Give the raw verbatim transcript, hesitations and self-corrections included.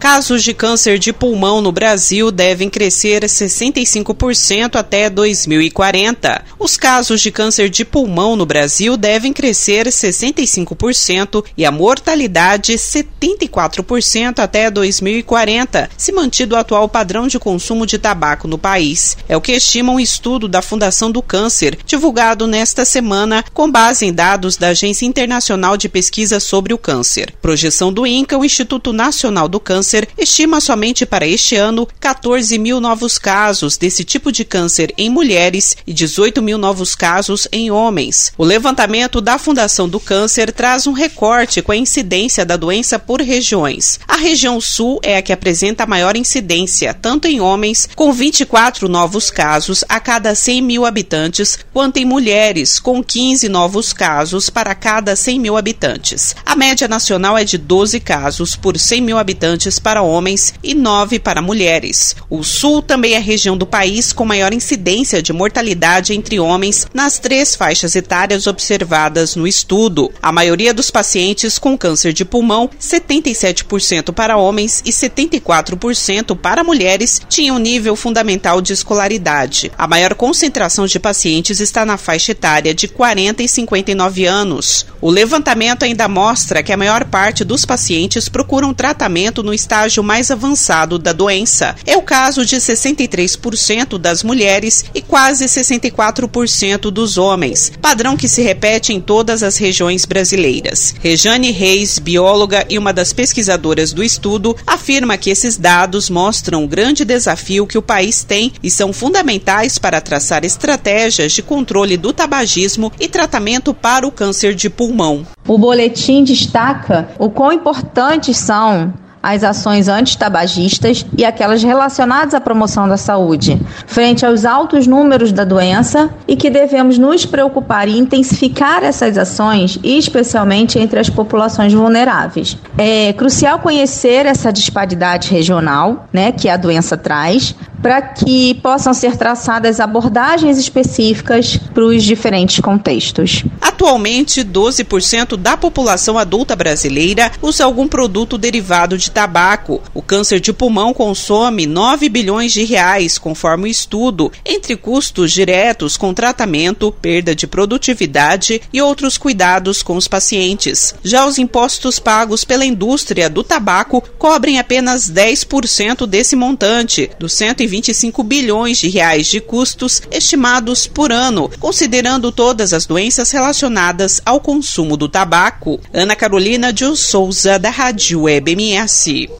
Casos de câncer de pulmão no Brasil devem crescer sessenta e cinco por cento até dois mil e quarenta. Os casos de câncer de pulmão no Brasil devem crescer sessenta e cinco por cento e a mortalidade setenta e quatro por cento até dois mil e quarenta, se mantido o atual padrão de consumo de tabaco no país. É o que estima um estudo da Fundação do Câncer, divulgado nesta semana, com base em dados da Agência Internacional de Pesquisa sobre o Câncer. Projeção do INCA, o Instituto Nacional do Câncer, estima somente para este ano quatorze mil novos casos desse tipo de câncer em mulheres e dezoito mil novos casos em homens. O levantamento da Fundação do Câncer traz um recorte com a incidência da doença por regiões. A região sul é a que apresenta a maior incidência, tanto em homens, com vinte e quatro novos casos a cada cem mil habitantes, quanto em mulheres, com quinze novos casos para cada cem mil habitantes. A média nacional é de doze casos por cem mil habitantes para homens e nove para mulheres. O sul também é a região do país com maior incidência de mortalidade entre homens nas três faixas etárias observadas no estudo. A maioria dos pacientes com câncer de pulmão, setenta e sete por cento para homens e setenta e quatro por cento para mulheres, tinham nível fundamental de escolaridade. A maior concentração de pacientes está na faixa etária de quarenta e cinquenta e nove anos. O levantamento ainda mostra que a maior parte dos pacientes procuram tratamento no estágio mais avançado da doença. É o caso de sessenta e três por cento das mulheres e quase sessenta e quatro por cento dos homens, padrão que se repete em todas as regiões brasileiras. Rejane Reis, bióloga e uma das pesquisadoras do estudo, afirma que esses dados mostram um grande desafio que o país tem e são fundamentais para traçar estratégias de controle do tabagismo e tratamento para o câncer de pulmão. O boletim destaca o quão importantes são as ações antitabagistas e aquelas relacionadas à promoção da saúde, frente aos altos números da doença, e que devemos nos preocupar e intensificar essas ações, especialmente entre as populações vulneráveis. É crucial conhecer essa disparidade regional, né, que a doença traz, para que possam ser traçadas abordagens específicas para os diferentes contextos. Atualmente, doze por cento da população adulta brasileira usa algum produto derivado de tabaco. O câncer de pulmão consome nove bilhões de reais, conforme o estudo, entre custos diretos com tratamento, perda de produtividade e outros cuidados com os pacientes. Já os impostos pagos pela indústria do tabaco cobrem apenas dez por cento desse montante, dos cento e vinte e cinco bilhões de reais de custos estimados por ano, considerando todas as doenças relacionadas ao consumo do tabaco. Ana Carolina de Souza, da Rádio Web M S.